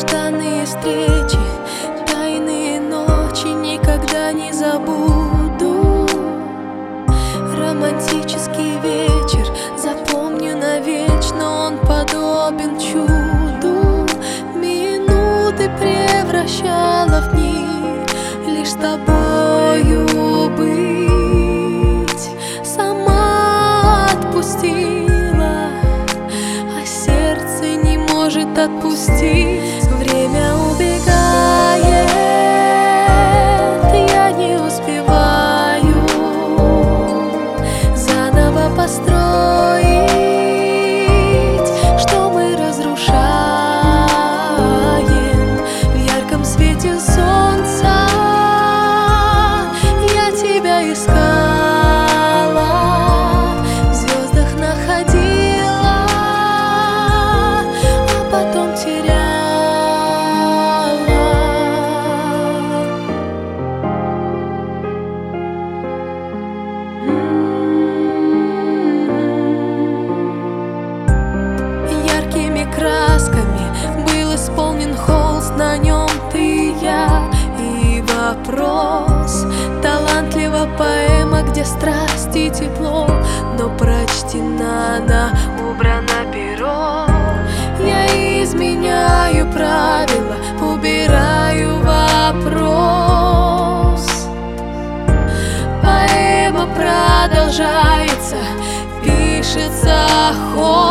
долгожданные встречи, тайные ночи никогда не забуду. Романтический вечер запомню навечно, он подобен чуду. Минуты превращала в дни, лишь с тобою быть. Сама отпустила, а сердце не может отпустить. Время убегает, я не успеваю заново построить, что мы разрушаем. В ярком свете солнца я тебя искала, в звездах находила, а потом теряла. Яркими красками был исполнен холст, на нем ты и я, и вопрос. Талантлива поэма, где страсть и тепло, но прочтена она, убрано перо. Я изменяю правила, убираю вопрос. Поэма продолжается, пишется ход.